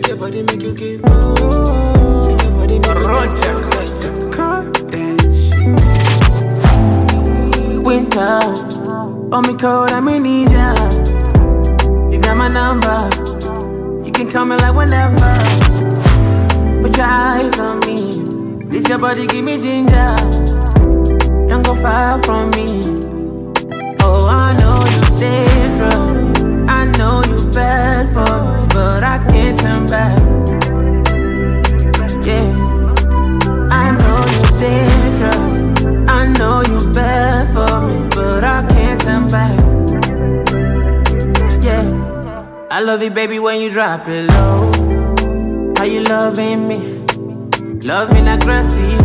your body make you keep on. Shake your body make you keep on. Winter, on me cold, I'm in need ya. You got my number, you can call me like whenever. Put your eyes on me, this your body give me ginger. Don't go far from me. Oh, I know you're dangerous, I know you bad for me, but I can't turn back. Yeah, I know you're dangerous, I know you bad for me, but I can't turn back. Yeah, I love you, baby, when you drop it low. How you loving me? Loving aggressive.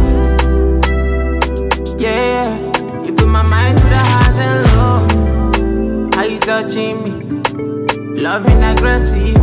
Yeah, you put my mind to the highs and lows. How you touching me? Loving aggressive.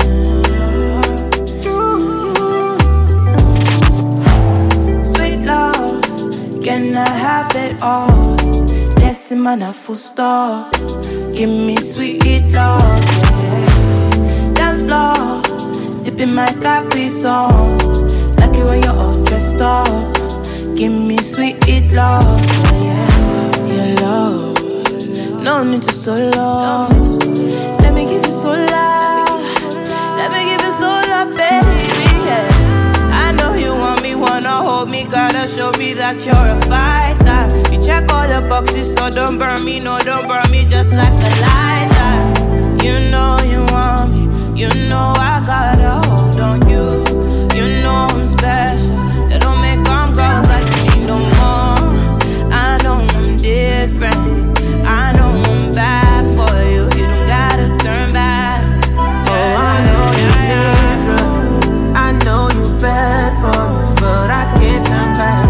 Sweet love, can I have it all? Blessing man a full stop. Give me sweet love, yeah. Dance floor, sipping my Capri Sun. Like it when you're all dressed up. Give me sweet love, yeah. Your love, no need to solo. Let me give you so love. Let me give you so love, baby, yeah. I know you want me, wanna hold me, gotta show me that you're a fighter. You check all the boxes, so don't burn me, no, don't burn me just like a lighter. You know you want me, you know I got a hold on you. You know I'm special, they don't make them girls like me no more. I know I'm different, I know I'm bad for you, you don't gotta turn back. Oh, I know you're dangerous, I know you bad for me, but I can't turn back.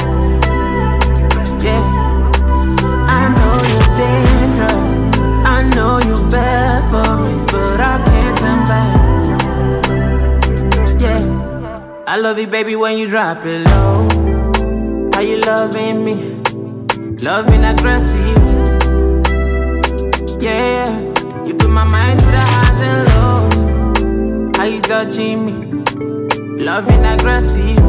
Yeah, I know you're dangerous, I know you bad for me, but I can't turn back. Yeah, I love you, baby, when you drop it low. How you loving me? Loving aggressive. Yeah, you put my mind to the highs and lows. How you touching me? Loving aggressive.